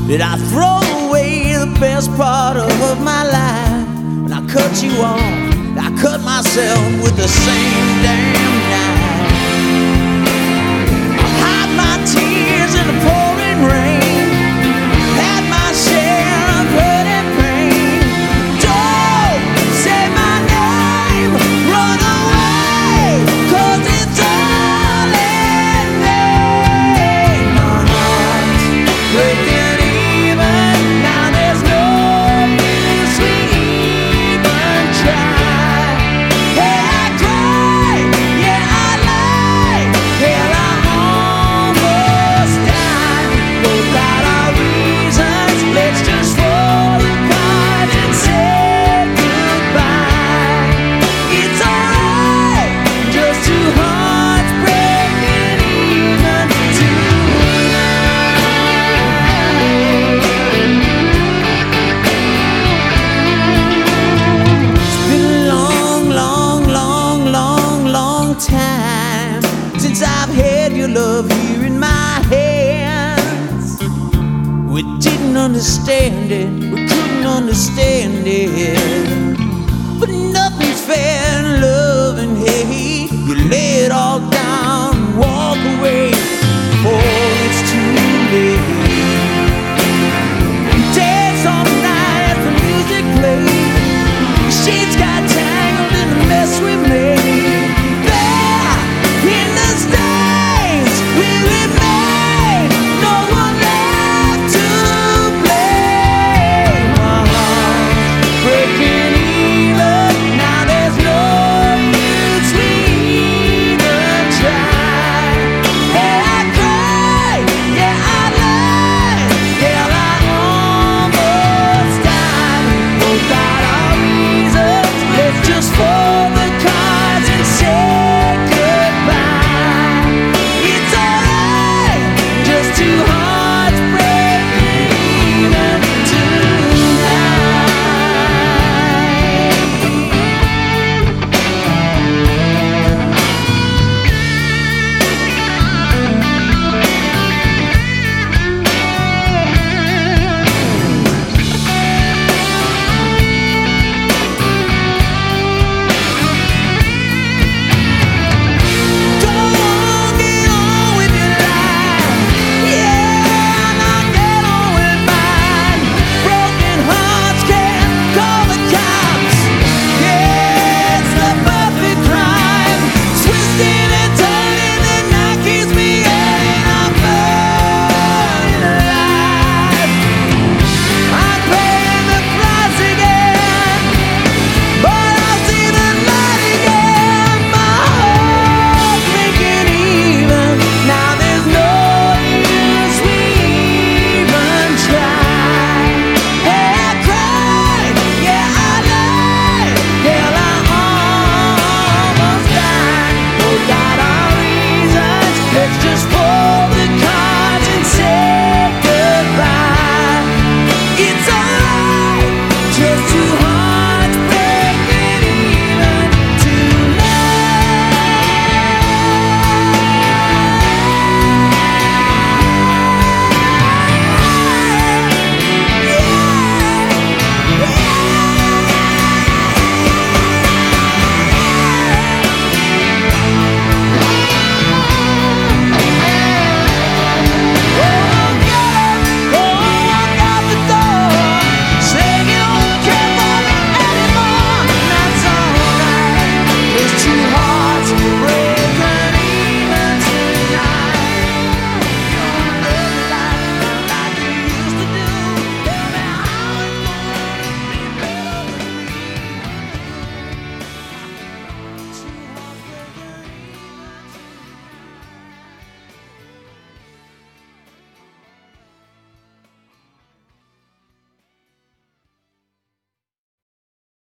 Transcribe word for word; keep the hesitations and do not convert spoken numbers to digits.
Did I throw away the best part of my life? When I cut you off, I cut myself with the same damn knife. I hide my tears in the pouring rain, had my share of hurt and pain. Don't say my name, run away, 'cause it's all in vain. My heart's breaking even, now there's no use we even try. Hey, I cry, yeah I lie, hell I almost died. Both out our reasons, let's just fall apart and say goodbye. It's alright, just two hearts breaking even tonight. It's been a long, long, long, long, long time since I've had your love here in my hands. We didn't understand it, we couldn't understand it, but nothing's fair in love and hate. You lay it all down and walk away.